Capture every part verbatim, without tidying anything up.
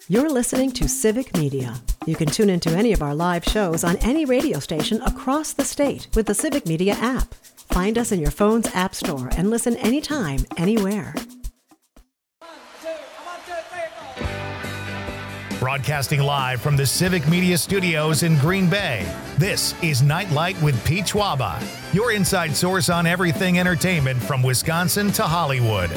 You're listening to Civic Media. You can tune into any of our live shows on any radio station across the state with the Civic Media app. Find us in your phone's app store and listen anytime, anywhere. Broadcasting live from the Civic Media Studios in Green Bay, this is Nightlight with Pete Schwaba, your inside source on everything entertainment from Wisconsin to Hollywood.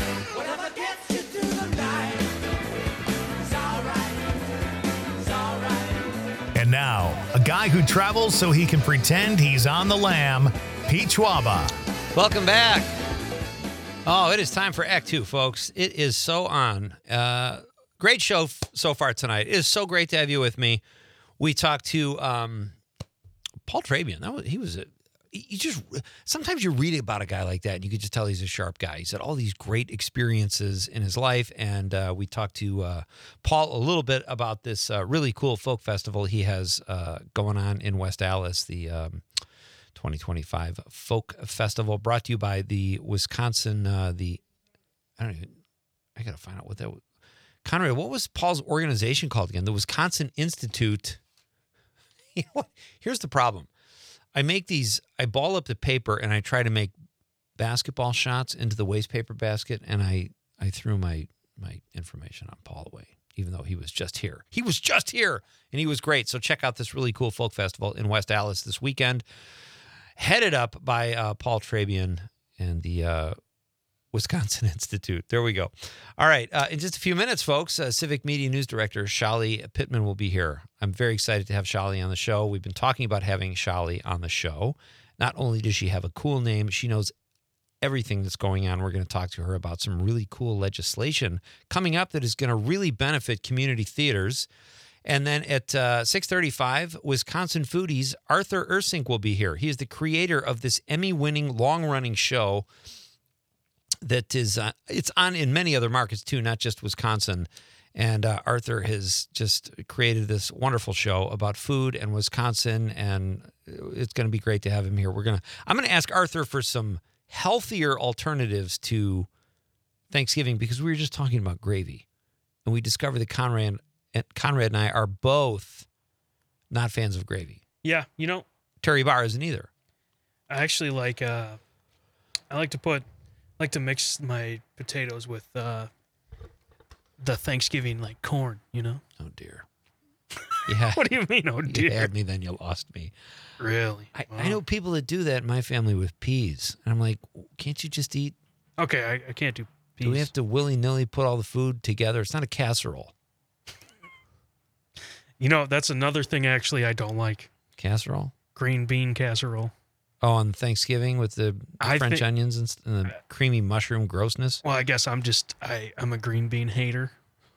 And now, a guy who travels so he can pretend he's on the lam, Pete Schwaba. Welcome back. Oh, it is time for Act Two, folks. It is so on. Uh, great show f- so far tonight. It is so great to have you with me. We talked to um, Paul Trabian. That was, he was a, you just sometimes you read about a guy like that and you could just tell he's a sharp guy. He's had all these great experiences in his life, and uh, we talked to uh, Paul a little bit about this uh, really cool folk festival he has uh, going on in West Allis, the um, twenty twenty-five Folk Festival, brought to you by the Wisconsin. Uh, the I don't even. I gotta find out what that was. Conrad, what was Paul's organization called again? The Wisconsin Institute. Here's the problem. I make these, I ball up the paper and I try to make basketball shots into the waste paper basket, and I, I threw my, my information on Paul away, even though he was just here. He was just here, and he was great. So check out this really cool folk festival in West Allis this weekend, headed up by uh, Paul Trabian and the uh, Wisconsin Institute. There we go. All right. Uh, in just a few minutes, folks, uh, Civic Media News Director Shali Pittman will be here. I'm very excited to have Shali on the show. We've been talking about having Shali on the show. Not only does she have a cool name, she knows everything that's going on. We're going to talk to her about some really cool legislation coming up that is going to really benefit community theaters. And then at uh, six thirty-five, Wisconsin Foodies, Arthur Ursink will be here. He is the creator of this Emmy-winning, long-running show that is, uh, it's on in many other markets too, not just Wisconsin. And uh, Arthur has just created this wonderful show about food and Wisconsin, and it's going to be great to have him here. We're gonna, I'm going to ask Arthur for some healthier alternatives to Thanksgiving, because we were just talking about gravy, and we discovered that Conrad and Conrad and I are both not fans of gravy. Yeah, you know, Terry Barr isn't either. I actually like, uh, I like to put. like to mix my potatoes with uh, the Thanksgiving, like, corn, you know? Oh, dear. Yeah. What do you mean, oh, dear? You had me, then you lost me. Really? I, Wow. I know people that do that in my family with peas. And I'm like, can't you just eat? Okay, I, I can't do peas. Do we have to willy-nilly put all the food together? It's not a casserole. You know, that's another thing, actually, I don't like. Casserole? Green bean casserole. Oh, on Thanksgiving with the I French think- onions and, and the creamy mushroom grossness? Well, I guess I'm just, I, I'm a green bean hater.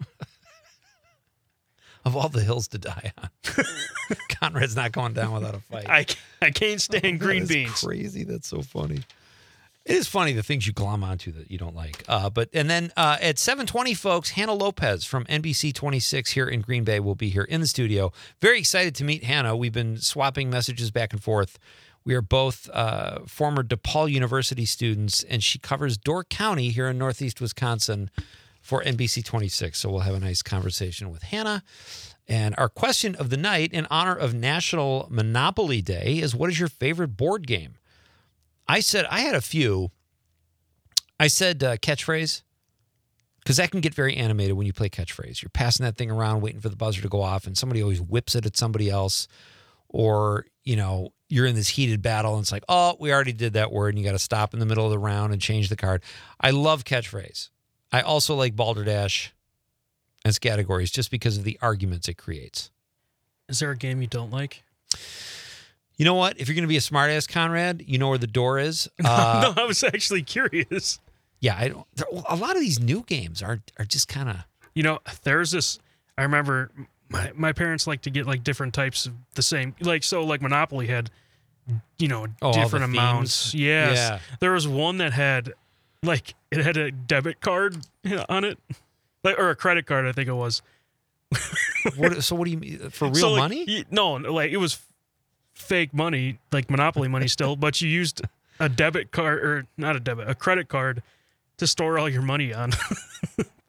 Of all the hills to die on. Conrad's not going down without a fight. I, I can't stand green That is beans. Crazy. That's so funny. It is funny the things you glom onto that you don't like. Uh, but and then uh, at seven twenty, folks, Hannah Lopez from N B C twenty-six here in Green Bay will be here in the studio. Very excited to meet Hannah. We've been swapping messages back and forth. We are both uh, former DePaul University students, and she covers Door County here in Northeast Wisconsin for N B C twenty-six. So we'll have a nice conversation with Hannah. And our question of the night, in honor of National Monopoly Day, is what is your favorite board game? I said, I had a few. I said uh, catchphrase, because that can get very animated when you play catchphrase. You're passing that thing around, waiting for the buzzer to go off, and somebody always whips it at somebody else. Or, you know, you're in this heated battle, and it's like, oh, we already did that word, and you got to stop in the middle of the round and change the card. I love catchphrase. I also like Balderdash as categories just because of the arguments it creates. Is there a game you don't like? You know what? If you're going to be a smartass, Conrad, you know where the door is. No, Uh, no, I was actually curious. yeah, I don't. there- A lot of these new games are are just kind of. You know, there's this, I remember my, my parents like to get like different types of the same, like, so like Monopoly had, you know, Oh, all the different themes? amounts. Yes. Yeah. There was one that had like, it had a debit card on it, like, or a credit card, I think it was. What, so what do you mean for real So, like, money? y- no, like it was fake money, like Monopoly money still, but you used a debit card, or not a debit, a credit card to store all your money on.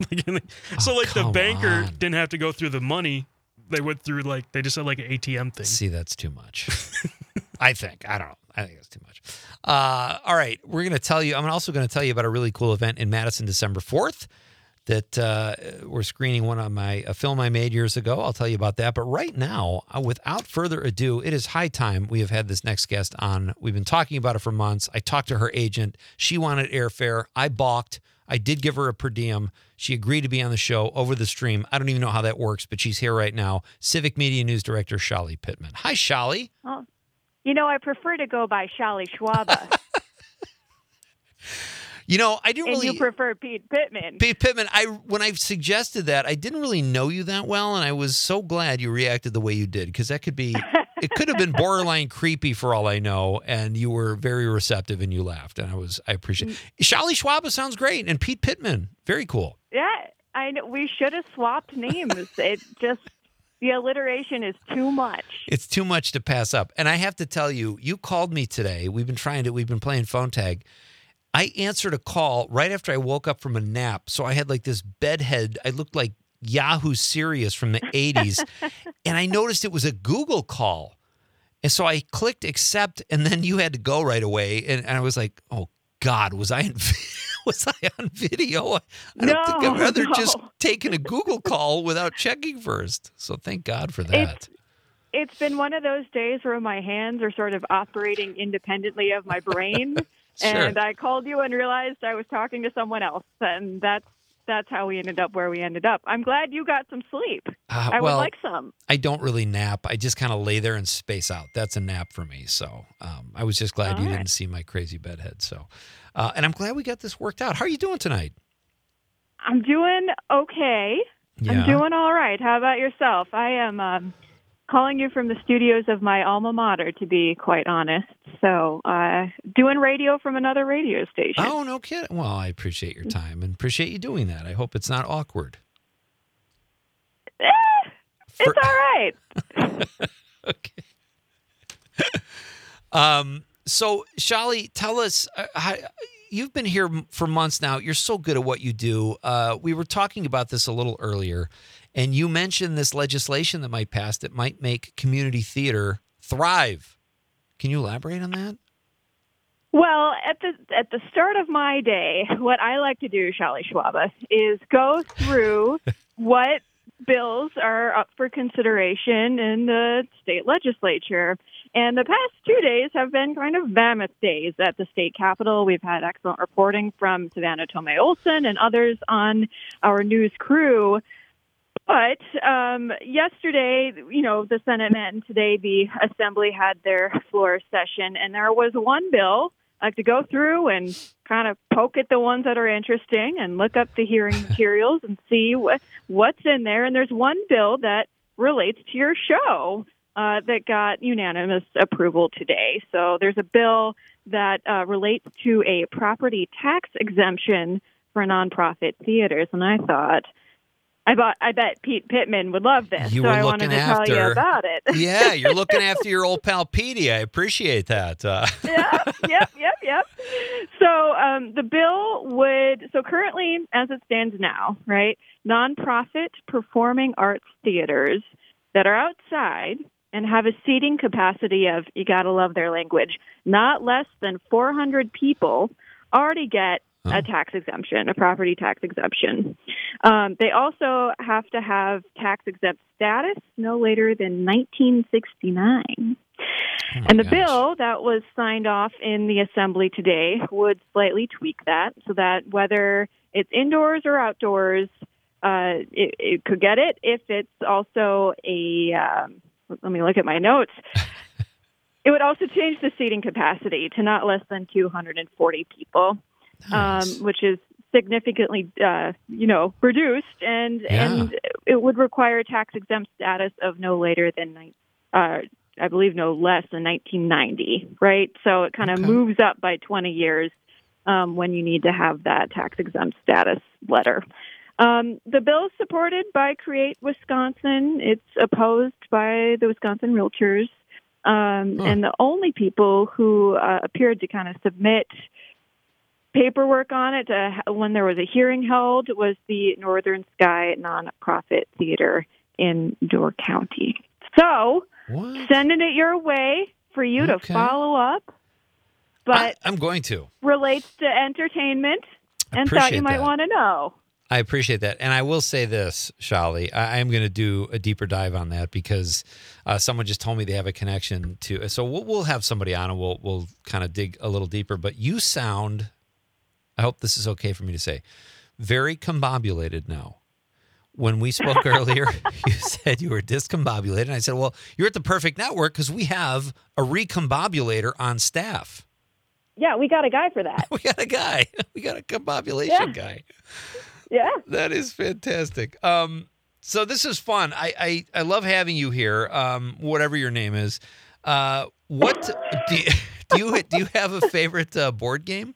So like the come banker on. didn't have to go through the money. They went through like they just had like an A T M thing. See, that's too much. I think. I don't know. I think it's too much. Uh, all right. We're going to tell you. I'm also going to tell you about a really cool event in Madison, December fourth, that uh, we're screening one of my a film I made years ago. I'll tell you about that. But right now, uh, without further ado, it is high time we have had this next guest on. We've been talking about it for months. I talked to her agent. She wanted airfare. I balked. I did give her a per diem. She agreed to be on the show over the stream. I don't even know how that works, but she's here right now. Civic Media News Director Shali Pittman. Hi, Shali. Oh, you know, I prefer to go by Shali Schwaba. You know, I didn't and really. you prefer Pete Pittman. Pete Pittman. I when I suggested that, I didn't really know you that well, and I was so glad you reacted the way you did, because that could be, it could have been borderline creepy for all I know, and you were very receptive and you laughed, and I was I appreciate. it. Shali Schwaba sounds great, and Pete Pittman, very cool. Yeah, I know. We should have swapped names. It just the alliteration is too much. It's too much to pass up, and I have to tell you, you called me today. We've been trying to. We've been playing phone tag. I answered a call right after I woke up from a nap. So I had like this bedhead. I looked like Yahoo Serious from the eighties. And I noticed it was a Google call. And so I clicked accept, and then you had to go right away. And, and I was like, oh, God, was I in, was I on video? I don't No, think I'd rather no. just taken a Google call without checking first. So thank God for that. It's, it's been one of those days where my hands are sort of operating independently of my brain. Sure. And I called you and realized I was talking to someone else. And that's that's how we ended up where we ended up. I'm glad you got some sleep. Uh, I well, would like some. I don't really nap. I just kind of lay there and space out. That's a nap for me. So um, I was just glad All you right. didn't see my crazy bedhead. So, uh, and I'm glad we got this worked out. How are you doing tonight? I'm doing okay. Yeah. I'm doing all right. How about yourself? I am um, calling you from the studios of my alma mater, to be quite honest. So, uh, doing radio from another radio station. Oh, no kidding. Well, I appreciate your time and appreciate you doing that. I hope it's not awkward. Eh, it's For- all right. Okay. um. So, Shali, tell us. Uh, how, you've been here m- for months now. You're so good at what you do. Uh, we were talking about this a little earlier, and you mentioned this legislation that might pass that might make community theater thrive. Can you elaborate on that? Well, at the at the start of my day, what I like to do, Shali Schwaba, is go through what bills are up for consideration in the state legislature. And the past two days have been kind of mammoth days at the state capitol. We've had excellent reporting from Savannah Tomei Olson and others on our news crew. But um, yesterday, you know, the Senate met, and today the Assembly had their floor session, and there was one bill I like to go through and kind of poke at the ones that are interesting and look up the hearing materials and see what what's in there. And there's one bill that relates to your show uh, that got unanimous approval today. So there's a bill that uh, relates to a property tax exemption for nonprofit theaters, and I thought, I bet, I bet Pete Pittman would love this, You so were I wanted looking to tell after- you about it. Yeah, you're looking after your old pal Petey. I appreciate that. Uh, yep, yep, yep, yep. So um, the bill would, so currently, as it stands now, right, nonprofit performing arts theaters that are outside and have a seating capacity of, you got to love their language, not less than four hundred people already get Oh. a tax exemption, a property tax exemption. Um, they also have to have tax exempt status no later than nineteen sixty-nine. oh my And the gosh. bill that was signed off in the Assembly today would slightly tweak that so that whether it's indoors or outdoors, uh, it, it could get it. If it's also a, um, let me look at my notes. It would also change the seating capacity to not less than two hundred forty people. Nice. Um, which is significantly, uh, you know, reduced, and Yeah. and it would require tax exempt status of no later than, nine- uh, I believe, no less than nineteen ninety, right? So it kind of Okay. moves up by twenty years um, when you need to have that tax exempt status letter. Um, the bill is supported by Create Wisconsin. It's opposed by the Wisconsin Realtors, um, Huh. and the only people who uh, appeared to kind of submit paperwork on it to, when there was a hearing held was the Northern Sky Nonprofit Theater in Door County. So, What? sending it your way for you Okay. to follow up, but I, I'm going to. relates to entertainment and thought Appreciate you might that. want to know. I appreciate that. And I will say this, Shali, I am going to do a deeper dive on that because uh, someone just told me they have a connection to. So we'll, we'll have somebody on and we'll, we'll kind of dig a little deeper. But you sound, I hope this is okay for me to say, very combobulated now. When we spoke earlier, you said you were discombobulated. And I said, well, you're at the Perfect Network because we have a recombobulator on staff. Yeah, we got a guy for that. We got a guy. We got a combobulation Yeah. guy. Yeah. That is fantastic. Um, so this is fun. I, I, I love having you here, um, whatever your name is. Uh, what do you, do you do you have a favorite uh, board game?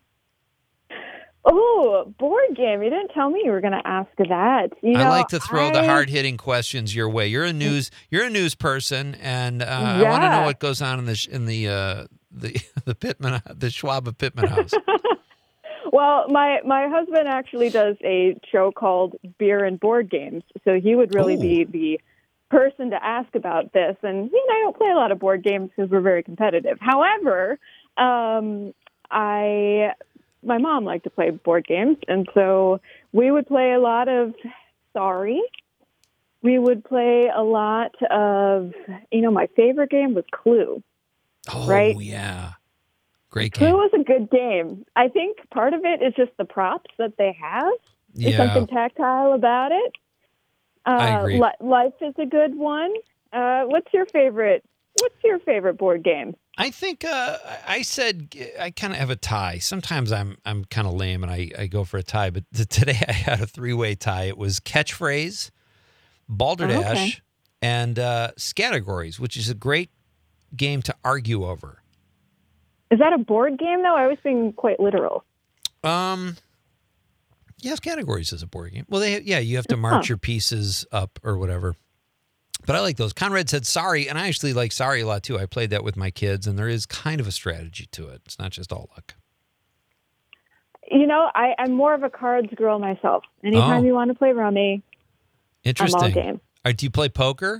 Oh, board game. You didn't tell me you were going to ask that. You know, I like to throw the I- hard hitting questions your way. You're a news you're a news person, and uh, I Yeah. want to know what goes on in the sh- in the uh, the the Pittman the Schwab of Pittman house. Well, my, my husband actually does a show called Beer and Board Games, so he would really Ooh. be the person to ask about this. And, you know, I don't play a lot of board games because we're very competitive. However, um, I my mom liked to play board games, and so we would play a lot of Sorry. We would play a lot of, you know, my favorite game was Clue. Oh Right? yeah, great Clue game. was a good game. I think part of it is just the props that they have. There's Yeah, something tactile about it. Uh, I agree. Li- Life is a good one. Uh, what's your favorite? What's your favorite board game? I think uh, I said I kind of have a tie. Sometimes I'm I'm kind of lame and I, I go for a tie, but t- today I had a three way tie. It was catchphrase, balderdash, Oh, okay. and uh, categories, which is a great game to argue over. Is that a board game though? I was being quite literal. Um, yes, categories is a board game. Well, they yeah, you have to march Huh. your pieces up or whatever. But I like those. Conrad said sorry, and I actually like sorry a lot too. I played that with my kids, and there is kind of a strategy to it. It's not just all luck. You know, I, I'm more of a cards girl myself. Anytime Oh. you want to play rummy, I'm Interesting. all game. All right, do you play poker?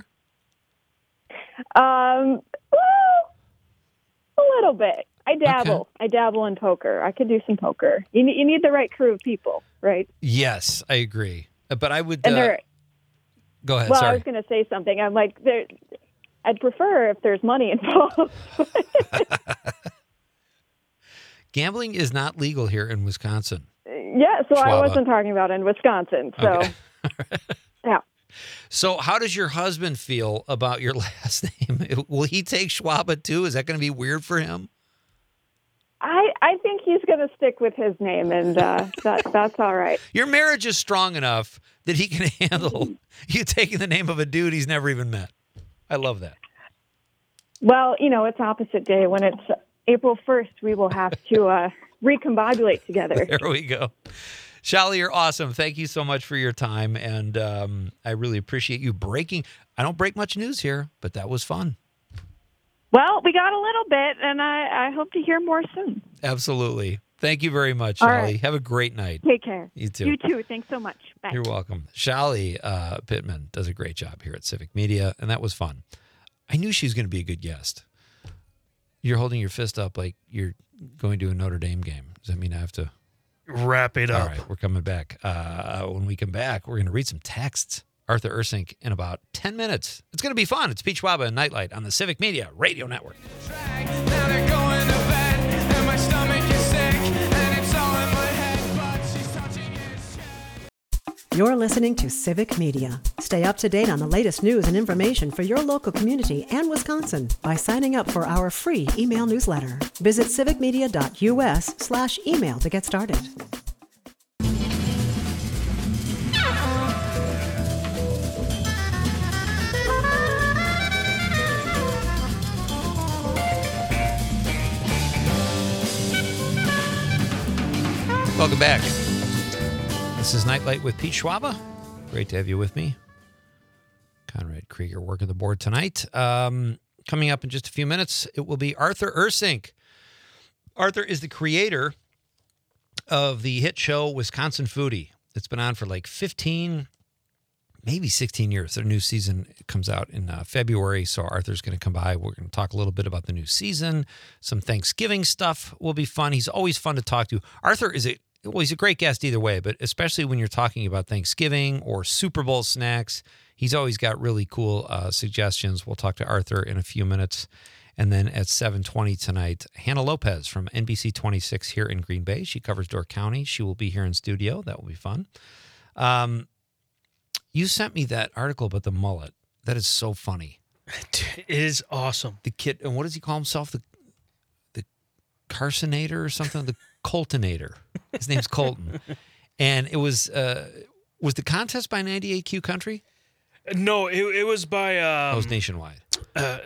Um, well, a little bit. I dabble. I dabble in poker. I could do some poker. You need, you need the right crew of people, right? Yes, I agree. Uh, But I would And uh, they're go ahead. well. I Sorry. was going to say something. I'm like, there. I'd prefer if there's money involved. Gambling is not legal here in Wisconsin. Yeah, so I Schwaba. wasn't talking about in Wisconsin. So, Okay. yeah. So, how does your husband feel about your last name? Will he take Schwaba too? Is that going to be weird for him? I, I think he's going to stick with his name, and uh, that, that's all right. Your marriage is strong enough that he can handle you taking the name of a dude he's never even met. I love that. Well, you know, it's opposite day. When it's April first, we will have to uh, recombobulate together. There we go. Shali, you're awesome. Thank you so much for your time. And um, I really appreciate you breaking. I don't break much news here, but that was fun. Well, we got a little bit, and I, I hope to hear more soon. Absolutely. Thank you very much, All Shali. right. Have a great night. Take care. You too. You too. Thanks so much. Bye. You're welcome. Shali uh, Pittman does a great job here at Civic Media, and that was fun. I knew she was going to be a good guest. You're holding your fist up like you're going to a Notre Dame game. Does that mean I have to? Wrap it All up. right, we're coming back. Uh, when we come back, we're going to read some texts. Arthur Ursink in about ten minutes. It's going to be fun. It's Pete Schwaba and Nightlight on the Civic Media Radio Network. Now they're going to bed, and my stomach is sick, and it's all in my head, but she's touching his chest. You're listening to Civic Media. Stay up to date on the latest news and information for your local community and Wisconsin by signing up for our free email newsletter. Visit civicmedia.us slash email to get started. Welcome back. This is Nightlight with Pete Schwaba. Great to have you with me. Conrad Krieger working the board tonight. Um, coming up in just a few minutes, it will be Arthur Ursink. Arthur is the creator of the hit show Wisconsin Foodie. It's been on for like fifteen, maybe sixteen years. Their new season comes out in uh, February, so Arthur's going to come by. We're going to talk a little bit about the new season. Some Thanksgiving stuff will be fun. He's always fun to talk to. Arthur is a well, he's a great guest either way, but especially when you're talking about Thanksgiving or Super Bowl snacks, he's always got really cool uh, suggestions. We'll talk to Arthur in a few minutes. And then at seven twenty tonight, Hannah Lopez from N B C twenty-six here in Green Bay. She covers Door County. She will be here in studio. That will be fun. Um, you sent me that article about the mullet. That is so funny. It is awesome. The kid, and what does he call himself? The the Carsonator or something? The Coltonator. His name's Colton. And it was uh, was the contest by ninety-eight Q Country? No, it, it was by. Um, That was nationwide. Uh,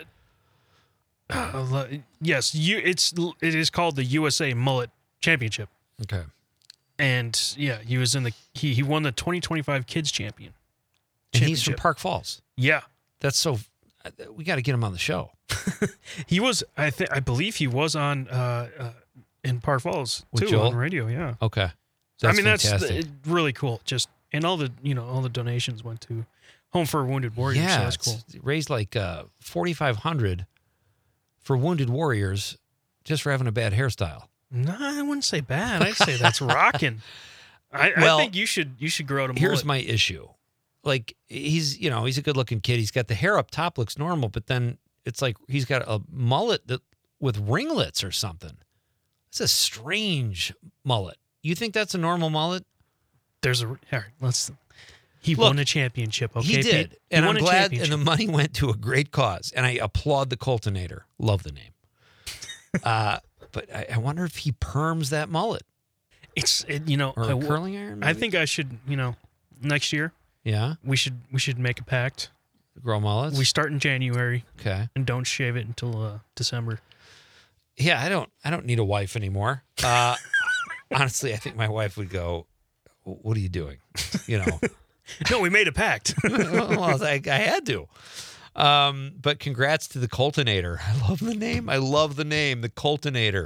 uh, yes, you. It's it is called the U S A Mullet Championship, Okay. and yeah, he was in the he he won the twenty twenty-five Kids Champion. And he's from Championship. Park Falls. Yeah, That's so. We got to get him on the show. he was. I think I believe he was on uh, uh in Park Falls With too Joel? on radio. Yeah, Okay. I mean fantastic. that's uh, really cool. Just and all the you know all the donations went to Home for Wounded Warriors. Yeah, so that's it's cool. raised like uh, forty-five hundred for Wounded Warriors just for having a bad hairstyle. No, I wouldn't say bad. I'd say that's rocking. I, Well, I think you should you should grow to mullet. Here's my issue. Like he's, you know, he's a good-looking kid. He's got the hair up top looks normal, but then it's like he's got a mullet that with ringlets or something. It's a strange mullet. You think that's a normal mullet? There's a all right, let's. He Look, won a championship. Okay, he did, Pete? and he I'm won a glad. And championship. the money went to a great cause, and I applaud the Coltonator. Love the name. uh, but I, I wonder if he perms that mullet It's it, you know or I, a curling iron. I maybe? think I should you know next year Yeah, we should we should make a pact. grow mullets. We start in January okay. and don't shave it until uh, December. Yeah, I don't. I don't need a wife anymore. Uh, honestly, I think my wife would go, "What are you doing?" You know. No, we made a pact. Well, I, I had to. Um, but congrats to the Coltonator. I love the name. I love the name, the Coltonator.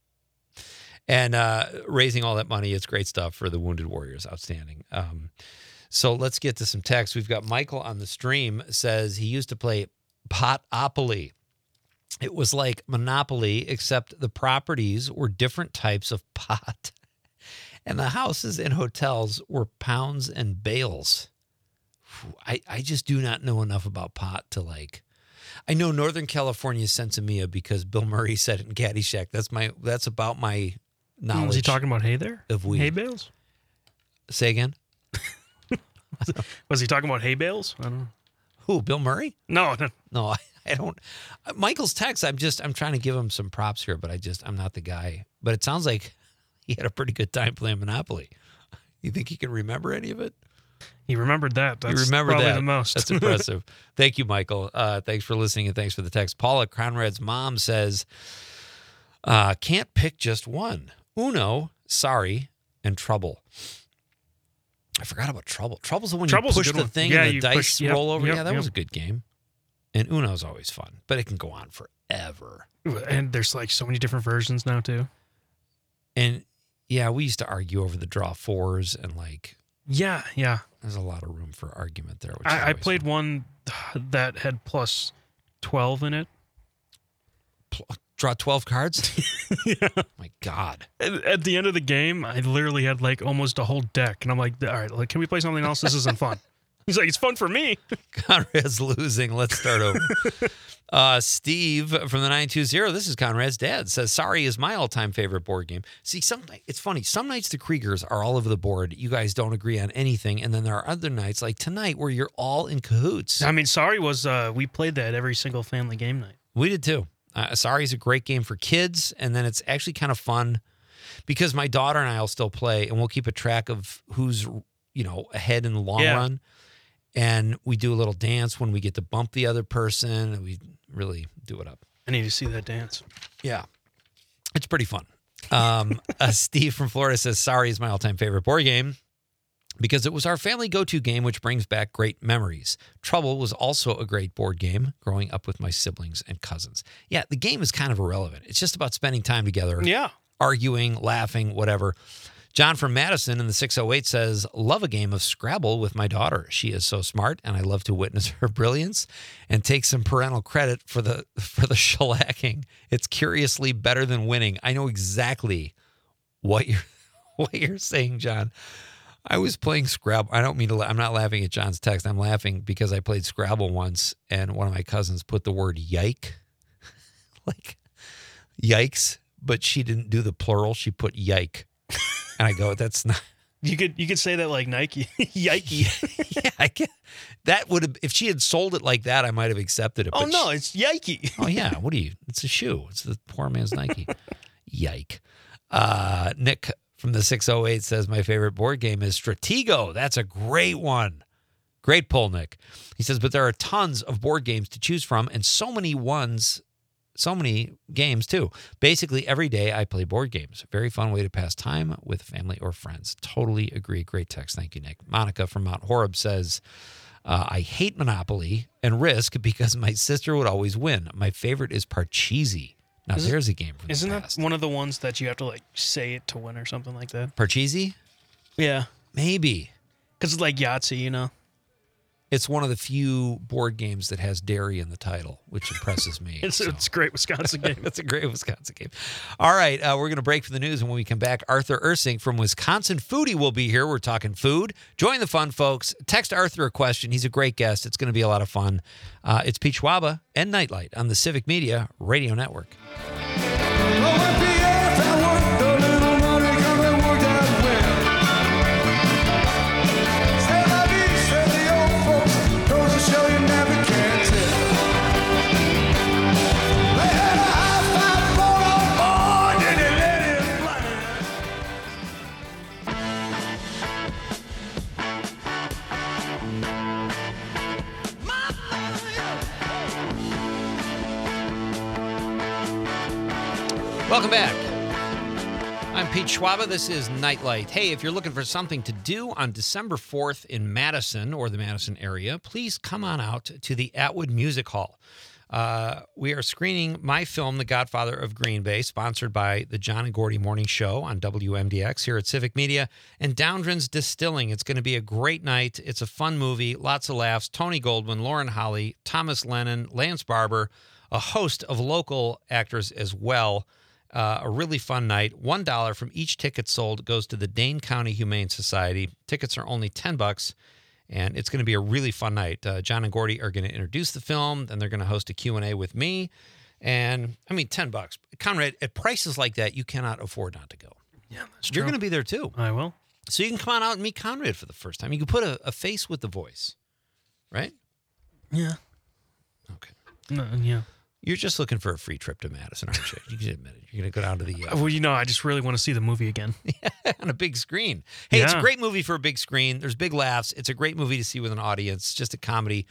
And uh, raising all that money, it's great stuff for the Wounded Warriors. Outstanding. Um, so let's get to some text. We've got Michael on the stream, says he used to play Potopoly. It was like Monopoly, except the properties were different types of pot. And the houses and hotels were pounds and bales. I, I just do not know enough about pot to like. I know Northern California is Sensimilla because Bill Murray said it in Caddyshack. That's my. That's about my knowledge. Was he talking about hay there? Of weed. Hay bales? Say again. Was he talking about hay bales? I don't know. Who? Bill Murray? No, no. No, I, I don't. Michael's text. I'm just. I'm trying to give him some props here, but I just. I'm not the guy. But it sounds like he had a pretty good time playing Monopoly. You think he can remember any of it? He remembered that. That's you remember probably that. the most. That's impressive. Thank you, Michael. Uh, thanks for listening and thanks for the text. Paula Conrad's mom says, uh, can't pick just one. Uno, sorry, and Trouble. I forgot about Trouble. Trouble's the one Trouble's a you push good the one. thing Yeah, and the you dice push- yep, roll over. yep, yeah, that yep. was a good game. And Uno's always fun, but it can go on forever. And there's like so many different versions now too. And yeah, we used to argue over the draw fours and like Yeah, yeah. there's a lot of room for argument there. Which is I, I always played fun. one that had plus twelve in it. Pl- draw twelve cards. Yeah. My God. At, at the end of the game, I literally had like almost a whole deck, and I'm like, all right, like, can we play something else? This isn't fun. He's like, it's fun for me. Conrad's losing. Let's start over. uh, Steve from the nine two zero, this is Conrad's dad, says, sorry is my all-time favorite board game. See, some it's funny. Some nights the Kriegers are all over the board. You guys don't agree on anything. And then there are other nights like tonight where you're all in cahoots. I mean, sorry was uh, we played that every single family game night. We did too. Uh, Sorry is a great game for kids. And then it's actually kind of fun because my daughter and I will still play and we'll keep a track of who's, you know, ahead in the long Yeah. run. And we do a little dance when we get to bump the other person. And we really do it up. I need to see that dance. Yeah. It's pretty fun. Um, uh, Steve from Florida says, sorry is my all-time favorite board game because it was our family go-to game, which brings back great memories. Trouble was also a great board game growing up with my siblings and cousins. Yeah, the game is kind of irrelevant. It's just about spending time together, Yeah. arguing, laughing, whatever. John from Madison in the six oh eight says, love a game of Scrabble with my daughter. She is so smart, and I love to witness her brilliance and take some parental credit for the for the shellacking. It's curiously better than winning. I know exactly what you're what you're saying, John. I was playing Scrabble. I don't mean to. La- I'm not laughing at John's text. I'm laughing because I played Scrabble once, and one of my cousins put the word "yike," like yikes, but she didn't do the plural. She put "yike," and I go, "That's not." You could you could say that like Nike, yikey. Yeah, I get that would have if she had sold it like that, I might have accepted it. Oh but no, she- it's yikey. oh yeah, what do you? It's a shoe. It's the poor man's Nike. Yike. Uh, Nick from the six oh eight says my favorite board game is Stratego. That's a great one. Great pull, Nick. He says, but there are tons of board games to choose from, and so many ones. So many games, too. Basically, every day I play board games. Very fun way to pass time with family or friends. Totally agree. Great text. Thank you, Nick. Monica from Mount Horeb says, uh, I hate Monopoly and Risk because my sister would always win. My favorite is Parcheesi. Now, Isn't- there's a game from Isn't the that past. one of the ones that you have to like say it to win or something like that? Parcheesi? Yeah, Maybe. because it's like Yahtzee, you know. It's one of the few board games that has dairy in the title, which impresses me. It's so. it's a great Wisconsin game. That's a great Wisconsin game. All right, uh, we're going to break for the news, and when we come back, Arthur Ursing from Wisconsin Foodie will be here. We're talking food. Join the fun, folks. Text Arthur a question. He's a great guest. It's going to be a lot of fun. Uh, it's Pete Schwaba and Nightlight on the Civic Media Radio Network. Welcome back. I'm Pete Schwaba. This is Nightlight. Hey, if you're looking for something to do on December fourth in Madison or the Madison area, please come on out to the Atwood Music Hall. Uh, we are screening my film, The Godfather of Green Bay, sponsored by the John and Gordy Morning Show on W M D X here at Civic Media and Downdren's Distilling. It's going to be a great night. It's a fun movie, lots of laughs. Tony Goldwyn, Lauren Holly, Thomas Lennon, Lance Barber, a host of local actors as well. Uh, a really fun night. One dollar from each ticket sold goes to the Dane County Humane Society. Tickets are only ten bucks, and it's going to be a really fun night. Uh, John and Gordy are going to introduce the film, then they're going to host a Q and A with me. And I mean, ten bucks, Conrad. At prices like that, you cannot afford not to go. Yeah, that's You're going to be there too, I will. so you can come on out and meet Conrad for the first time. You can put a, a face with the voice, right? Yeah. Okay. No, yeah. You're just looking for a free trip to Madison, aren't you? You can admit it. You're going to go down to the uh, Well, you know, I just really want to see the movie again. on a big screen. Hey, it's a Yeah. great movie for a big screen. There's big laughs. It's a great movie to see with an audience. It's just a comedy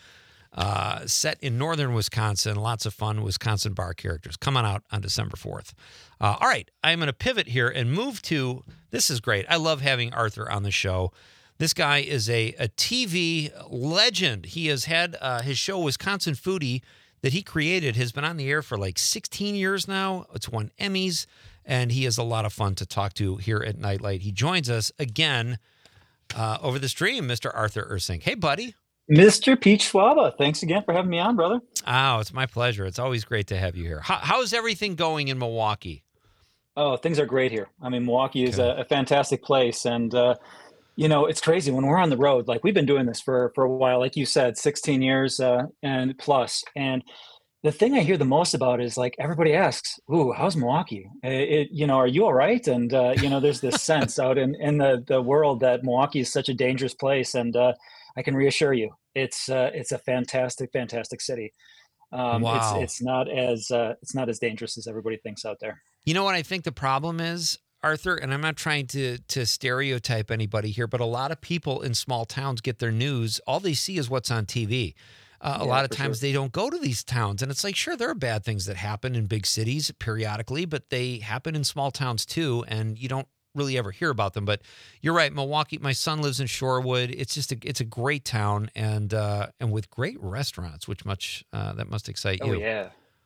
uh, set in northern Wisconsin. Lots of fun Wisconsin bar characters. Come on out on December fourth. Uh, all right, I'm going to pivot here and move to, this is great. I love having Arthur on the show. This guy is a, a T V legend. He has had uh, his show, Wisconsin Foodie, that he created has been on the air for like sixteen years now. It's won Emmys, and he is a lot of fun to talk to here at Nightlight. He joins us again uh, over the stream, Mister Arthur Ursing. Hey, buddy. Mister Pete Schwaba, thanks again for having me on, brother. Oh, it's my pleasure. It's always great to have you here. How, how's everything going in Milwaukee? Oh, things are great here. I mean, Milwaukee is Okay. a, a fantastic place, and uh, you know, it's crazy when we're on the road. Like we've been doing this for for a while, like you said, sixteen years uh, and plus. And the thing I hear the most about is like everybody asks, "Ooh, how's Milwaukee? It, it you know, are you all right?" And uh, you know, there's this sense out in in the the world that Milwaukee is such a dangerous place, and uh, I can reassure you, it's uh, it's a fantastic, fantastic city. Um, Wow. It's it's not as uh, it's not as dangerous as everybody thinks out there. You know what I think the problem is, Arthur, and I'm not trying to to stereotype anybody here, but a lot of people in small towns get their news. All they see is what's on T V. Uh, a Yeah, lot of for times sure. they don't go to these towns, and it's like, sure, there are bad things that happen in big cities periodically, but they happen in small towns too, and you don't really ever hear about them. But you're right, Milwaukee. My son lives in Shorewood. It's just a it's a great town, and uh, and with great restaurants, which much uh, that must excite Oh you. yeah.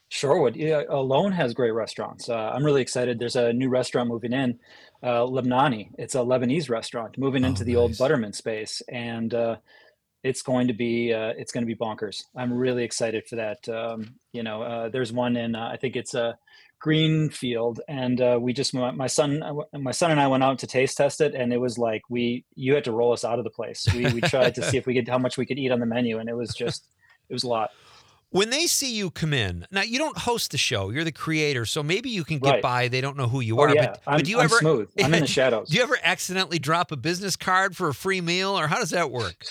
Shorewood, yeah, alone has great restaurants. Uh, I'm really excited. There's a new restaurant moving in, uh, Lebnani. It's a Lebanese restaurant moving Oh, into the old nice. Butterman space, and uh, it's going to be uh, it's going to be bonkers. I'm really excited for that. Um, you know, uh, there's one in uh, I think it's a Greenfield, and uh, we just went- my son uh, my son and I went out to taste test it, and it was like we you had to roll us out of the place. We we tried to see if we could how much we could eat on the menu, and it was just it was a lot. When they see you come in, now you don't host the show, you're the creator, so maybe you can get Right. by. They don't know who you Oh are. yeah, But, I'm but do you I'm ever smooth. I'm in the do shadows. you ever accidentally drop a business card for a free meal, or how does that work?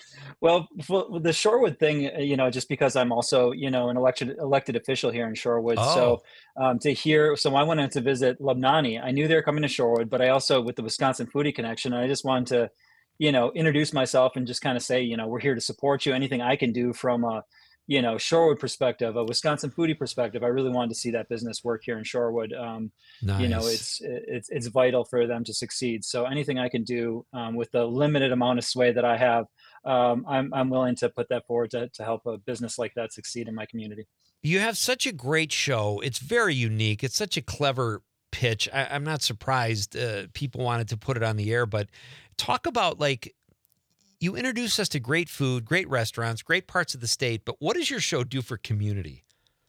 Well, for the Shorewood thing, uh, you know, just because I'm also, you know, an elected elected official here in Shorewood, Oh, so um, to hear, so I went in to visit Lebnani. I knew they were coming to Shorewood, but I also, with the Wisconsin Foodie Connection, I just wanted to, you know, introduce myself and just kind of say, you know, we're here to support you. Anything I can do from a, you know, Shorewood perspective, a Wisconsin Foodie perspective, I really wanted to see that business work here in Shorewood. Um, you know, nice. it's it's it's vital for them to succeed. So anything I can do um, with the limited amount of sway that I have, um, I'm I'm willing to put that forward to to help a business like that succeed in my community. You have such a great show. It's very unique. It's such a clever pitch. I, I'm not surprised uh, people wanted to put it on the air, but talk about like you introduce us to great food, great restaurants, great parts of the state, but what does your show do for community?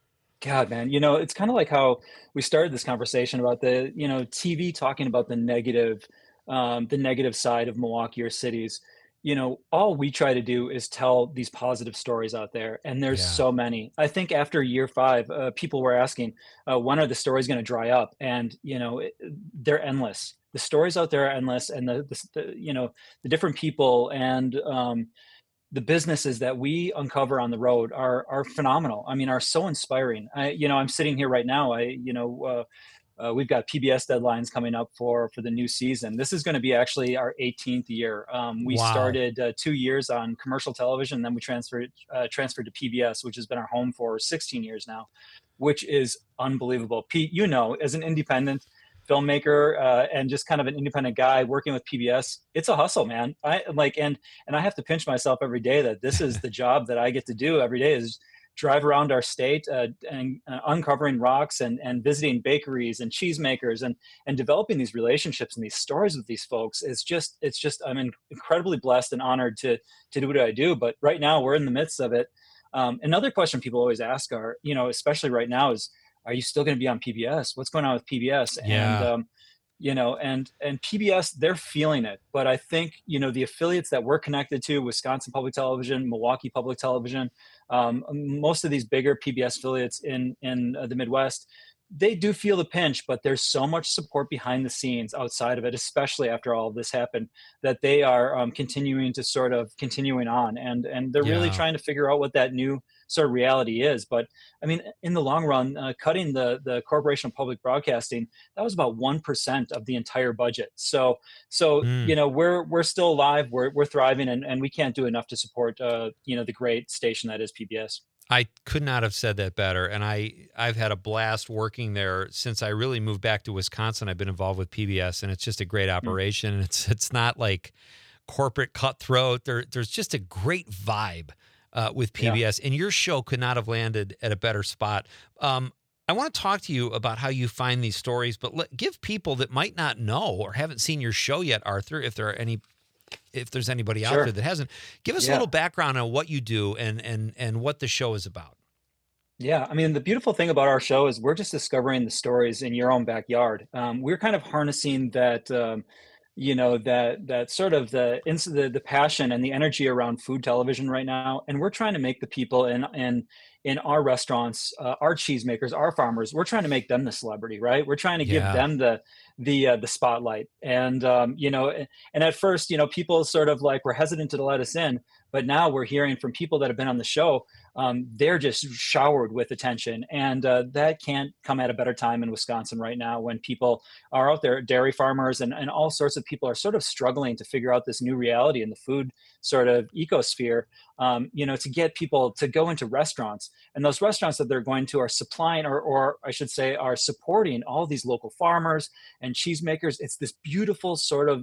God, man, you know, it's kind of like how we started this conversation about the, you know, T V talking about the negative, um, the negative side of Milwaukee or cities. You know, all we try to do is tell these positive stories out there, and there's Yeah. so many. I think after year five, uh, people were asking, uh, when are the stories going to dry up? And you know, it, they're endless. The stories out there are endless, and the, the, the you know, the different people and um, the businesses that we uncover on the road are are phenomenal. I mean, are so inspiring. I, you know, I'm sitting here right now. I, you know, uh, uh, we've got P B S deadlines coming up for for the new season. This is going to be actually our eighteenth year. Um, we Wow. started uh, two years on commercial television, then we transferred uh, transferred to P B S, which has been our home for sixteen years now, which is unbelievable. Pete, you know, as an independent filmmaker uh, and just kind of an independent guy working with P B S, it's a hustle, man. I like and and I have to pinch myself every day that this is the job that I get to do every day is drive around our state uh, and uh, uncovering rocks and and visiting bakeries and cheesemakers and and developing these relationships and these stories with these folks is just it's just I'm in, incredibly blessed and honored to to do what I do. But right now we're in the midst of it. Um, another question people always ask are, you know, especially right now is, are you still going to be on P B S? What's going on with P B S? And Yeah. um, you know, and and P B S, they're feeling it. But I think you know the affiliates that we're connected to, Wisconsin Public Television, Milwaukee Public Television, um, most of these bigger P B S affiliates in in uh, the Midwest, they do feel the pinch. But there's so much support behind the scenes outside of it, especially after all of this happened, that they are um, continuing to sort of continuing on, and and they're really Yeah. trying to figure out what that new sort of reality is. But I mean, in the long run, uh, cutting the the Corporation of Public Broadcasting, that was about one percent of the entire budget. So so Mm. you know we're we're still alive, we're we're thriving, and, and we can't do enough to support uh, you know the great station that is P B S. I could not have said that better. And I, I've had a blast working there since I really moved back to Wisconsin. I've been involved with P B S, and it's just a great Mm. operation. It's it's not like corporate cutthroat. There, there's just a great vibe uh, with Yeah, P B S, and your show could not have landed at a better spot. Um, I want to talk to you about how you find these stories, but let, give people that might not know or haven't seen your show yet, Arthur, if there are any if there's anybody out there sure. that hasn't, give us a Yeah. little background on what you do and and and what the show is about. Yeah, I mean, the beautiful thing about our show is we're just discovering the stories in your own backyard. Um, we're kind of harnessing that, um, you know, that that sort of the, ins- the the passion and the energy around food television right now, and we're trying to make the people in in in our restaurants, uh, our cheesemakers, our farmers, we're trying to make them the celebrity, right? We're trying to give Yeah. them the the uh, the spotlight, and um, you know, a- and at first, you know, people sort of like were hesitant to let us in, but now we're hearing from people that have been on the show, um, they're just showered with attention. And uh, that can't come at a better time in Wisconsin right now when people are out there, dairy farmers and, and all sorts of people are sort of struggling to figure out this new reality in the food sort of ecosphere, um, you know, to get people to go into restaurants. And those restaurants that they're going to are supplying, or, or I should say, are supporting all these local farmers and cheesemakers. It's this beautiful sort of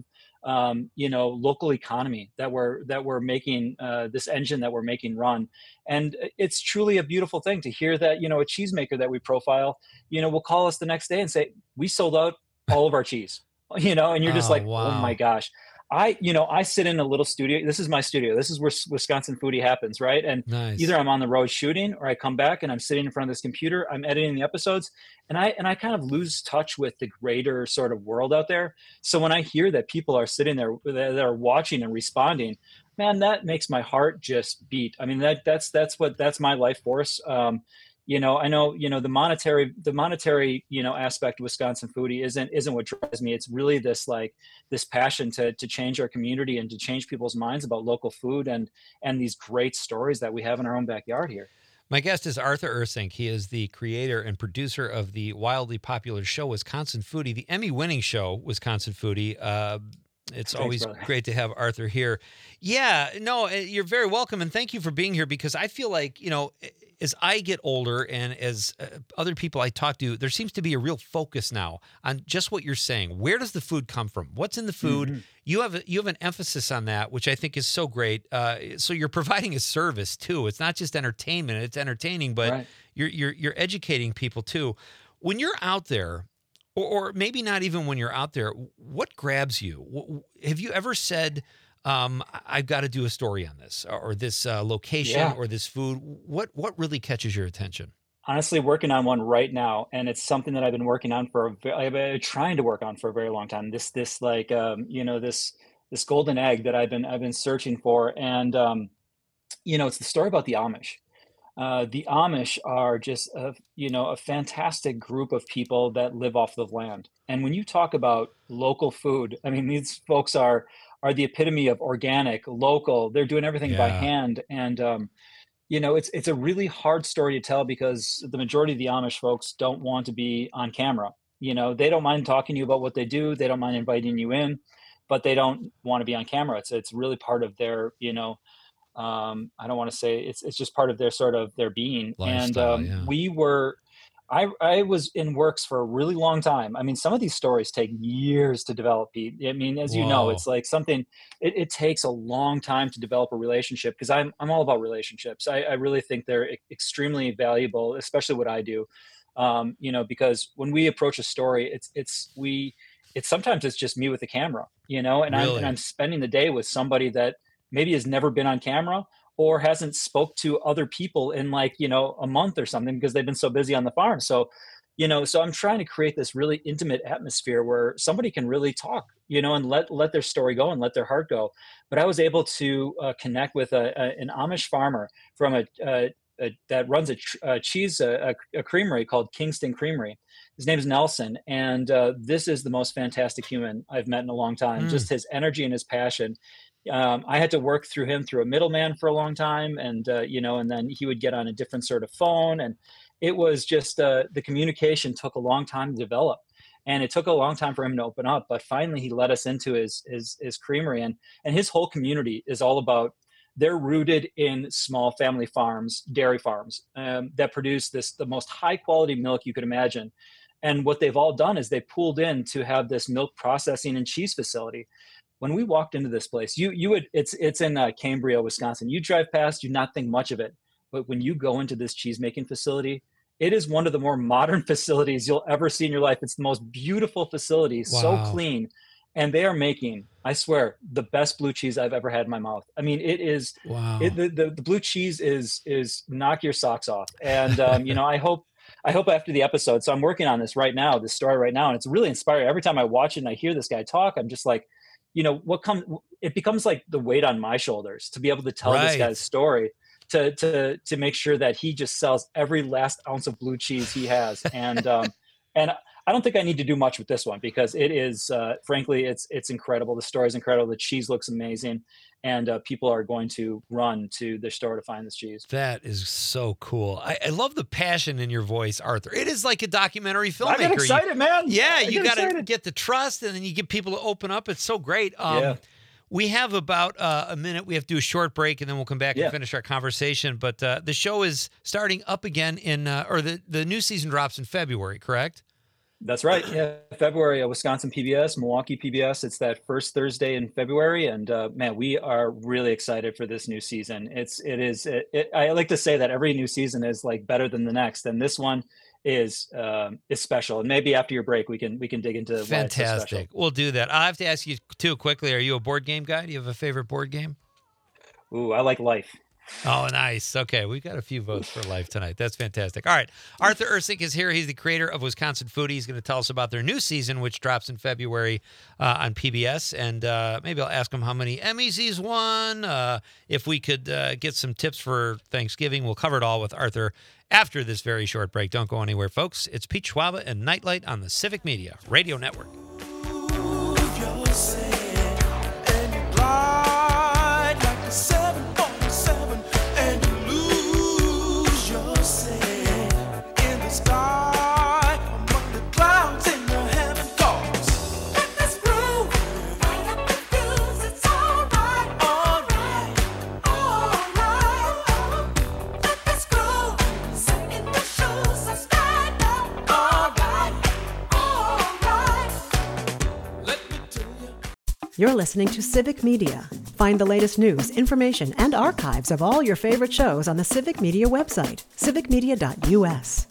um, you know, local economy that we're that we're making, uh, this engine that we're making run. And it's truly a beautiful thing to hear that, you know, a cheesemaker that we profile, you know, will call us the next day and say, we sold out all of our cheese, you know, and you're just Oh, like, wow. oh my gosh. I, you know, I sit in a little studio. This is my studio. This is where Wisconsin Foodie happens, right? And Nice. either I'm on the road shooting, or I come back and I'm sitting in front of this computer. I'm editing the episodes, and I and I kind of lose touch with the greater sort of world out there. So when I hear that people are sitting there, that are watching and responding, man, that makes my heart just beat. I mean, that that's that's what that's my life force. Um, you know, I know, you know, the monetary, the monetary, you know, aspect of Wisconsin Foodie isn't, isn't what drives me. It's really this, like this passion to, to change our community and to change people's minds about local food and, and these great stories that we have in our own backyard here. My guest is Arthur Ursink. He is the creator and producer of the wildly popular show Wisconsin Foodie, the Emmy-winning show Wisconsin Foodie. Uh, it's Thanks, always brother. great to have Arthur here. Yeah, no, you're very welcome, and thank you for being here, because I feel like, you know, as I get older and as uh, other people I talk to, there seems to be a real focus now on just what you're saying. Where does the food come from? What's in the food? Mm-hmm. You have a, you have an emphasis on that, which I think is so great. Uh, so you're providing a service too. It's not just entertainment; it's entertaining, but Right. you're you're you're educating people too. When you're out there, or, or maybe not even when you're out there, what grabs you? Wh- Have you ever said, um, "I've got to do a story on this," or, or this uh, location, Yeah. or this food? What what really catches your attention? Honestly, working on one right now, and it's something that I've been working on for, a ve- I've been trying to work on for a very long time. This, this like, um, you know, this, this golden egg that I've been, I've been searching for. And, um, you know, it's the story about the Amish. Uh, the Amish are just, a, you know, a fantastic group of people that live off the land. And when you talk about local food, I mean, these folks are, are the epitome of organic, local. They're doing everything by Yeah. hand. And, um, you know, it's it's a really hard story to tell because the majority of the Amish folks don't want to be on camera. You know, they don't mind talking to you about what they do. They don't mind inviting you in, but they don't want to be on camera. It's it's really part of their, you know, um, I don't want to say it's it's just part of their sort of their being. And Lifestyle, um, yeah. we were, I I was in works for a really long time. I mean, some of these stories take years to develop, Pete. I mean, as you know, Whoa. it's like something. It, it takes a long time to develop a relationship because I'm I'm all about relationships. I, I really think they're e- extremely valuable, especially what I do. Um, you know, because when we approach a story, it's it's we it's sometimes it's just me with the camera, you know, and I'm Really? and I'm spending the day with somebody that maybe has never been on camera or hasn't spoke to other people in like, you know, a month or something because they've been so busy on the farm. So, you know, so I'm trying to create this really intimate atmosphere where somebody can really talk, you know, and let let their story go and let their heart go. But I was able to uh, connect with a, a, an Amish farmer from a, a, a that runs a, tr- a cheese a, a creamery called Kingston Creamery. His name is Nelson, and uh, this is the most fantastic human I've met in a long time. Mm. Just his energy and his passion. Um, I had to work through him through a middleman for a long time, and uh, you know, and then he would get on a different sort of phone, and it was just uh, the communication took a long time to develop, and it took a long time for him to open up. But finally, he let us into his his, his creamery, and and his whole community is all about. They're rooted in small family farms, dairy farms um, that produce this the most high quality milk you could imagine. And what they've all done is they pulled in to have this milk processing and cheese facility. When we walked into this place, you you would it's it's in uh, Cambria, Wisconsin. You drive past, you not think much of it, but when you go into this cheese making facility, it is one of the more modern facilities you'll ever see in your life. It's the most beautiful facility, so Wow. clean, and they are making, I swear, the best blue cheese I've ever had in my mouth. I mean, it is Wow. it, the, the the blue cheese is is knock your socks off. And um, you know, I hope. I hope after the episode. So I'm working on this right now, this story right now, and it's really inspiring. Every time I watch it and I hear this guy talk, I'm just like, you know, what comes? It becomes like the weight on my shoulders to be able to tell this Right. guy's story, to to to make sure that he just sells every last ounce of blue cheese he has. And um, and I don't think I need to do much with this one because it is, uh, frankly, it's it's incredible. The story is incredible. The cheese looks amazing, and uh, people are going to run to the store to find this cheese. That is so cool. I, I love the passion in your voice, Arthur. It is like a documentary filmmaker. I get You- excited, man. Yeah, I you get got to excited. get the trust, and then you get people to open up. It's so great. Um, Yeah. We have about uh, a minute. We have to do a short break, and then we'll come back Yeah. and finish our conversation. But uh, the show is starting up again in, uh, or the, the new season drops in February, correct? That's right. Yeah, February, uh, Wisconsin P B S, Milwaukee P B S. It's that first Thursday in February, and uh, man, we are really excited for this new season. It's it is. It, it, I like to say that every new season is like better than the next, and this one is um, is special. And maybe after your break, we can we can dig into why it's so special. Fantastic. We'll do that. I have to ask you too quickly. Are you a board game guy? Do you have a favorite board game? Ooh, I like Life. Oh, nice. Okay, we've got a few votes for Life tonight. That's fantastic. All right, Arthur Ursink is here. He's the creator of Wisconsin Foodie. He's going to tell us about their new season, which drops in February uh, on P B S. And uh, maybe I'll ask him how many Emmys he's won. Uh, if we could uh, get some tips for Thanksgiving, we'll cover it all with Arthur after this very short break. Don't go anywhere, folks. It's Pete Schwaba and Nightlight on the Civic Media Radio Network. You're listening to Civic Media. Find the latest news, information, and archives of all your favorite shows on the Civic Media website, civic media dot u s.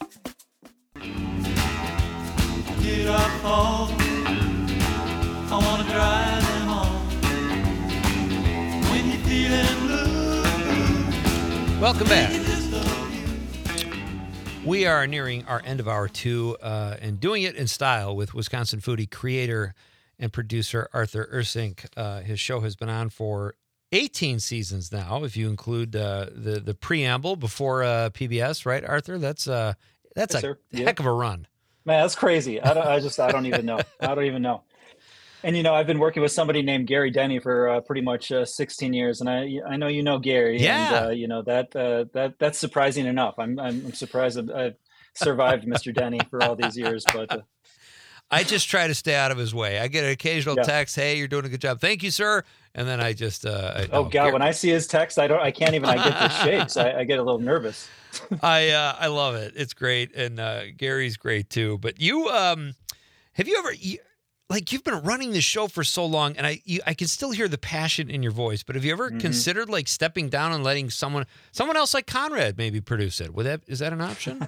Get up home. I want to drive them home. When you're feeling blue. Welcome back. We are nearing our end of hour two uh, and doing it in style with Wisconsin Foodie creator and producer Arthur Ursink. Uh, his show has been on for eighteen seasons now, if you include uh, the the preamble before uh, P B S, right, Arthur? That's uh, that's Yes, a sir. heck of a run. Man, that's crazy. I don't. I just. I don't even know. I don't even know. And you know, I've been working with somebody named Gary Denny for uh, pretty much uh, sixteen years, and I I know you know Gary. Yeah. And, uh, you know that uh, that that's surprising enough. I'm I'm, I'm surprised I've, I've survived Mister Denny for all these years, but. Uh, I just try to stay out of his way. I get an occasional Yeah. text, "Hey, you're doing a good job. Thank you, sir." And then I just, uh, I, Oh no, God! Gar- When I see his text, I don't. I can't even. I get the shakes. I, I get a little nervous. I uh, I love it. It's great, and uh, Gary's great too. But you, um, have you ever, you, like, you've been running this show for so long, and I you, I can still hear the passion in your voice. But have you ever Mhm. considered like stepping down and letting someone someone else like Conrad maybe produce it? Would that is that an option?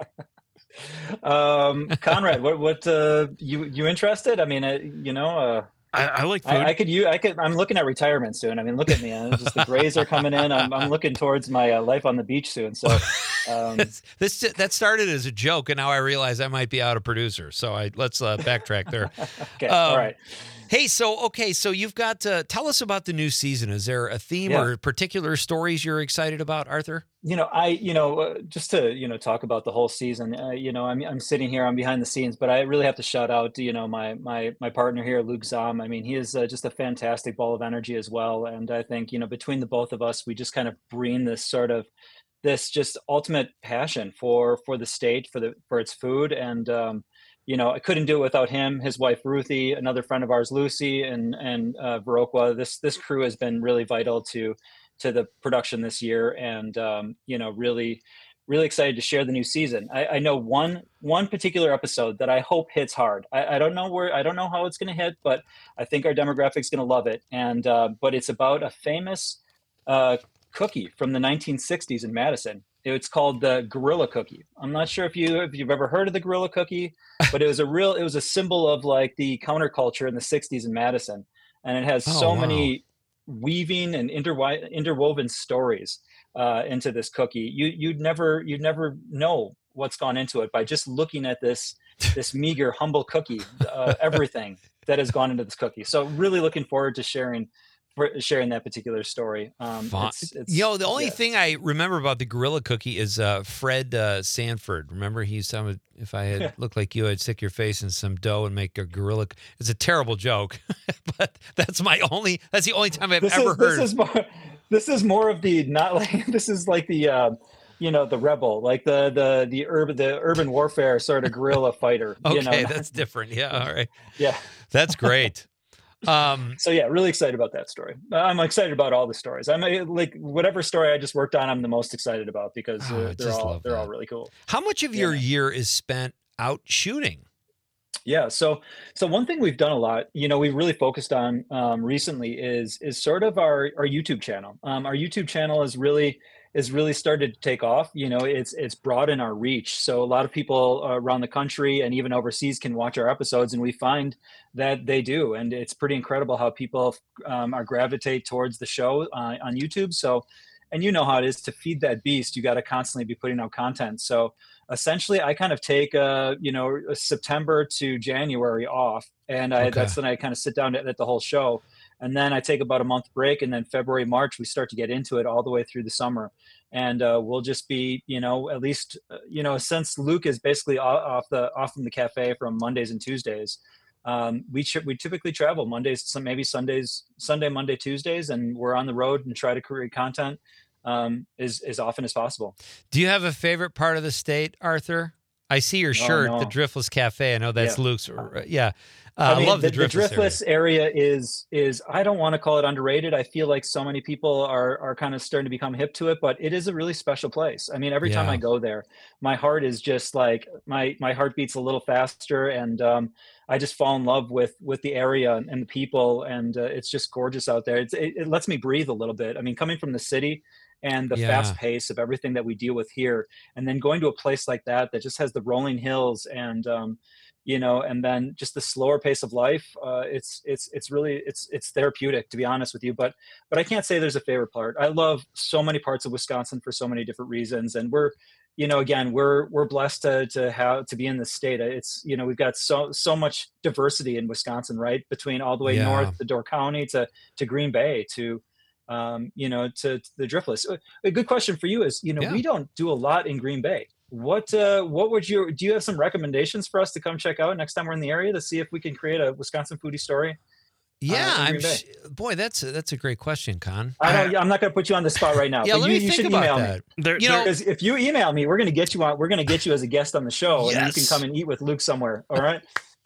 Um, Conrad, what what uh, you you interested? I mean, uh, you know, uh, I, I like food. I, I could you I could. I'm looking at retirement soon. I mean, look at me. Uh, just the grays are coming in. I'm I'm looking towards my uh, life on the beach soon. So. Um, this that started as a joke, and now I realize I might be out of producer. So I let's uh, backtrack there. okay. Um, all right. Hey, so okay, so you've got uh, tell us about the new season. Is there a theme Yeah. or particular stories you're excited about, Arthur? You know, I, you know, uh, just to, you know, talk about the whole season, uh, you know, I'm, I'm sitting here, I'm behind the scenes, but I really have to shout out, you know, my, my, my partner here, Luke Zom. I mean, he is uh, just a fantastic ball of energy as well. And I think, you know, between the both of us, we just kind of bring this sort of, this just ultimate passion for, for the state, for the, for its food. And, um, you know, I couldn't do it without him, his wife, Ruthie, another friend of ours, Lucy, and, and uh, Viroqua. This, this crew has been really vital to, to the production this year, and um, you know, really, really excited to share the new season. I, I know one one particular episode that I hope hits hard. I, I don't know where, I don't know how it's going to hit, but I think our demographic's going to love it. And uh, but it's about a famous uh, cookie from the nineteen sixties in Madison. It's called the Gorilla Cookie. I'm not sure if you if you've ever heard of the Gorilla Cookie, but it was a real it was a symbol of like the counterculture in the sixties in Madison, and it has Oh, so wow. many weaving and interwi- interwoven stories uh, into this cookie. You you'd never you'd never know what's gone into it by just looking at this this meager humble cookie. Uh, everything that has gone into this cookie. So really looking forward to sharing for sharing that particular story. Um, Fun. it's, it's, you know, the only yeah. thing I remember about the Gorilla Cookie is uh, Fred uh, Sanford. Remember, he used to have, if I had looked like you, I'd stick your face in some dough and make a gorilla. It's a terrible joke, but that's my only. That's the only time I've this ever is, heard. This is more. This is more of the not like. This is like the. Uh, you know, the rebel, like the the the urban the urban warfare sort of guerrilla fighter. okay, you know? that's different. Yeah, all right. Yeah. That's great. Um, So yeah, really excited about that story. I'm excited about all the stories. I'm uh, like whatever story I just worked on, I'm the most excited about because Oh, I uh, they're just all love they're all that. really cool. how much of Yeah, your man. year is spent out shooting? Yeah. So, so one thing we've done a lot, you know, we've really focused on um, recently is is sort of our our YouTube channel. Um, our YouTube channel is really is really started to take off. You know, it's it's broadened our reach. So a lot of people around the country and even overseas can watch our episodes, and we find that they do, and it's pretty incredible how people um, are gravitate towards the show uh, on YouTube. So, and you know how it is to feed that beast. You got to constantly be putting out content. So essentially, I kind of take, uh, you know, September to January off, and I, Okay. that's when I kind of sit down at, at the whole show, and then I take about a month break, and then February, March, we start to get into it all the way through the summer, and uh, we'll just be, you know, at least, uh, you know, since Luke is basically off, off the off from the cafe from Mondays and Tuesdays. Um, we ch- we typically travel Mondays, some maybe Sundays, Sunday, Monday, Tuesdays, and we're on the road and try to create content um, as as often as possible. Do you have a favorite part of the state, Arthur? I see your shirt, no. the Driftless Cafe. I know that's Yeah. Luke's. Yeah, uh, I, mean, love the, the, Driftless. the Driftless area. is is I don't want to call it underrated. I feel like so many people are are kind of starting to become hip to it, but it is a really special place. I mean, every time Yeah. I go there, my heart is just like my my heart beats a little faster, and um, I just fall in love with with the area and the people, and uh, it's just gorgeous out there. It's, it, it lets me breathe a little bit. I mean, coming from the city and the Yeah. fast pace of everything that we deal with here, and then going to a place like that that just has the rolling hills and um, you know, and then just the slower pace of life. Uh, it's it's it's really it's it's therapeutic, to be honest with you. But but I can't say there's a favorite part. I love so many parts of Wisconsin for so many different reasons, and we're, you know, again, we're we're blessed to to have to be in this state. It's, you know, we've got so so much diversity in Wisconsin, right? Between all the way Yeah. north to Door County to to Green Bay to um, you know, to, to the Driftless. A good question for you is, you know, Yeah. we don't do a lot in Green Bay. What uh, what would you do? You have some recommendations for us to come check out next time we're in the area to see if we can create a Wisconsin foodie story? Yeah, in I'm. Green Bay? sh- Boy, that's a, that's a great question, Con. I don't, I'm not going to put you on the spot right now. Yeah, but let you, me you think should about email that. me. There, You there- know- Because if you email me, we're going to get you on. We're going to get you as a guest on the show, and you Yes. can come and eat with Luke somewhere. All right.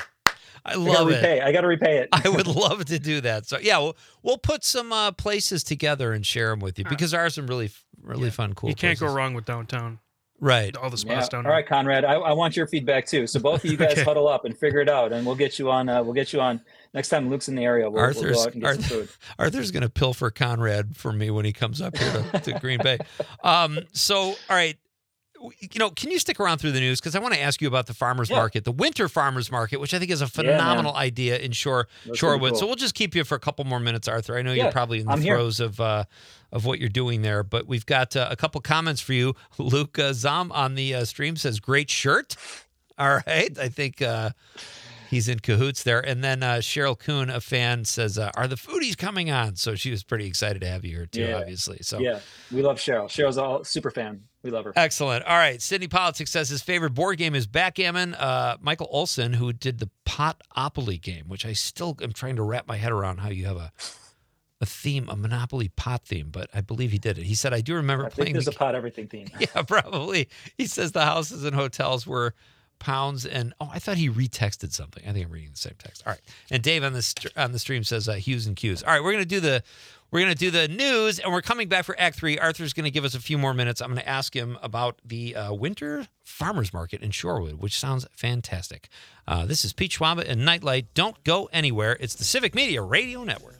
I I got love to it. repay. I got to repay it. I would love to do that. So yeah, we'll, we'll put some uh, places together and share them with you because there are some really really Yeah. fun, cool. you can't go places. wrong with downtown. Right. All the Yeah. spots down All right, Conrad. I, I want your feedback too. So both of you guys Okay. huddle up and figure it out, and we'll get you on. Uh, we'll get you on next time Luke's in the area. We'll, we'll Arthur's go out and get some Arthur, food. Arthur's going to pilfer Conrad from me when he comes up here to, to Green Bay. Um, so, all right, you know, can you stick around through the news because I want to ask you about the farmers Yeah. market, the winter farmers market, which I think is a man. phenomenal idea in Shore That's Shorewood. really cool. So we'll just keep you for a couple more minutes, Arthur. I know Yeah, you're probably in the I'm here. throes of uh, of what you're doing there, but we've got uh, a couple comments for you. Luke uh, Zom on the uh, stream says, "Great shirt." All right, I think. Uh, He's in cahoots there. And then uh, Cheryl Kuhn, a fan, says, uh, are the foodies coming on? So she was pretty excited to have you here, too, Yeah. obviously. So Yeah, we love Cheryl. Cheryl's a super fan. We love her. excellent. All right. Sydney Politics says his favorite board game is backgammon. Uh, Michael Olson, who did the Pot-opoly game, which I still am trying to wrap my head around how you have a a theme, a Monopoly pot theme, but I believe he did it. He said, I do remember I think playing there's the a pot everything theme. Yeah, probably. He says the houses and hotels were pounds and oh, I thought he retexted something. I think I'm reading the same text. All right. And Dave on the st- on the stream says uh, Hughes and Q's. All right, we're gonna do the we're gonna do the news, and we're coming back for Act Three. Arthur's gonna give us a few more minutes. I'm gonna ask him about the uh, winter farmers market in Shorewood, which sounds fantastic. Uh, this is Pete Schwab and Nightlight. Don't go anywhere. It's the Civic Media Radio Network.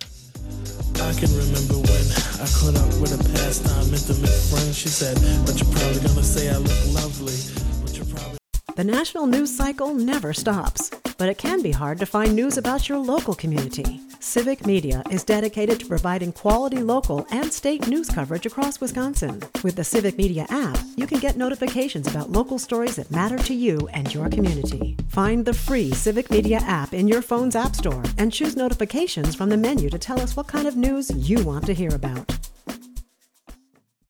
I can remember when I caught up with a pastime intimate friend. She said, but you're probably gonna say I look lovely. But you're probably The national news cycle never stops, but it can be hard to find news about your local community. Civic Media is dedicated to providing quality local and state news coverage across Wisconsin. With the Civic Media app, you can get notifications about local stories that matter to you and your community. Find the free Civic Media app in your phone's app store and choose notifications from the menu to tell us what kind of news you want to hear about.